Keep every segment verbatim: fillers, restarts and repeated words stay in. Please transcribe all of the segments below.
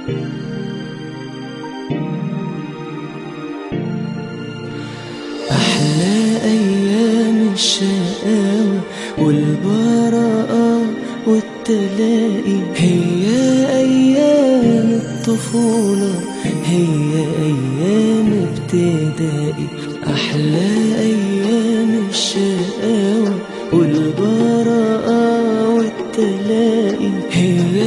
أحلى أيام الشقاوة والبراءة والتلاقي هي أيام الطفولة، هي أيام ابتدائي. أحلى أيام الشقاوة والبراءة والتلاقي هي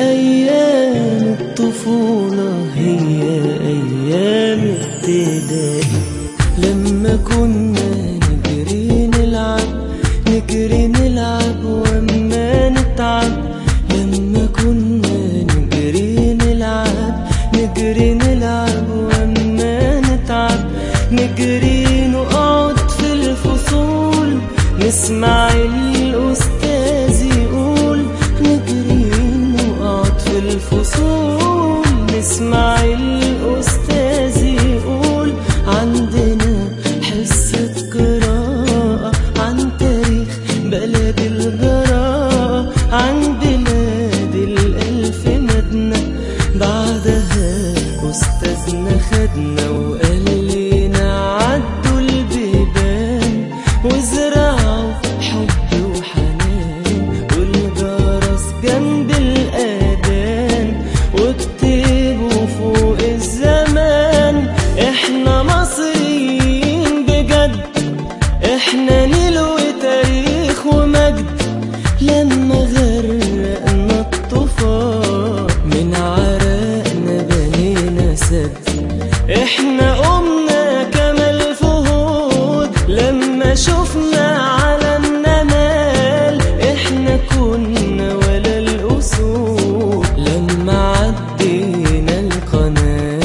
أيام الطفولة، هي أيام ابتدائي. لما كنا نجري نلعب نجري نلعب وما نتعب، لما كنا نجري نلعب نجري نلعب وما نتعب، نجري نقعد في الفصول نسمع الأستاذ يقول، نجري نقعد في الفصول نسمع الأستاذ يقول. عندنا حصة قراءة عن تاريخ بلد الجراءة، عن بلاد الألف مدنة. بعدها أستاذنا خدنا وقال لنا عدوا البيبان وزرعوا حب وحنان، والجرس جنب الأذان واكتبوا فوق الزمان. احنا مصريين بجد، احنا نيل وتاريخ ومجد. لما غرقنا الطوفان من عرقنا بنينا سد، احنا قمنا كما الفهود لما شفنا علمنا مال. احنا كنا ولا الأسود لما عدينا القناة.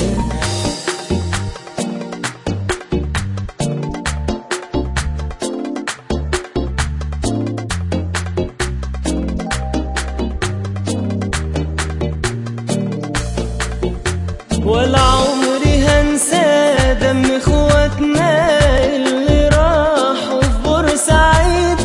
ولا عمري هنسى دم اخواتنا اللي راحوا في بورسعيد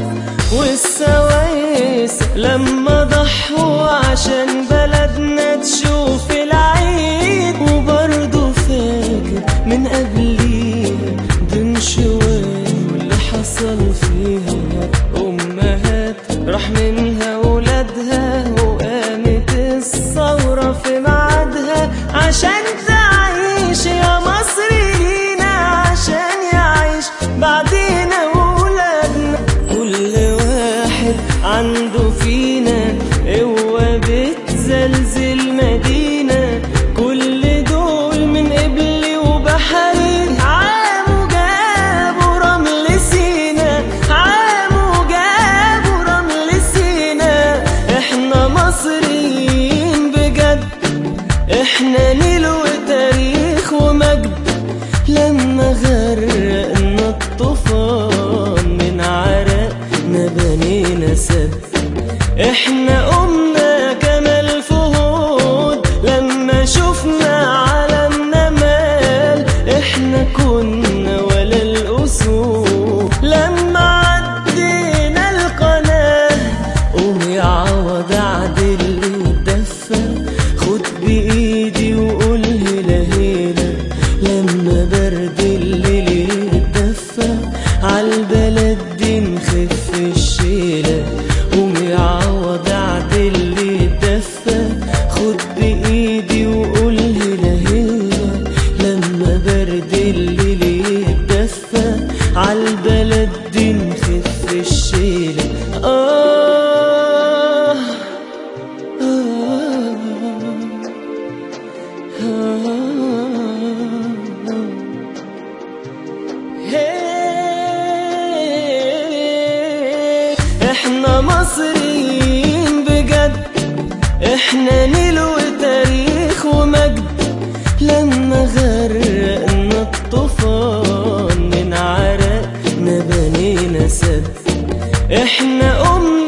والسويس لما ضحوا عشان بلدنا تشوف العيد. وبرضه فاكر من قبليها دنشوان واللي حصل فيها، أمهات راح منها ولادها وقامت الثورة في ميعادها عشان تعيش يا مصر لينا، عشان يعيش بعدينا وولادنا. كل واحد عنده فينا قوة بتزلزل مدينة، كل دول من قبلي وبحري عاموا جابوا رمل سينا، عاموا جابوا رمل سينا. احنا مصريين بجد، احنا نيل وتاريخ ومجد. لما غرقنا الطوفان من عرقنا بنينا سد، احنا قمنا كما الفهود لما شفنا علمنا مال. احنا كنا ولا الأسود لما عدينا القناة. قوم يا عوض عدل الدفة، خد بإيدي وقول هلا هلا. لما برد الليل يتدفى عالبلد دي نخف الشيلة. قوم يا عوض عدل الدفة، خد بإيدي وقول هلا هلا. لما برد الليل يتدفى عالبلد دي نخف الشيلة. آه آه احنا مصريين بجد، احنا نيل وتاريخ ومجد. لما غرقنا الطوفان من عرقنا بنينا سد، احنا قمنا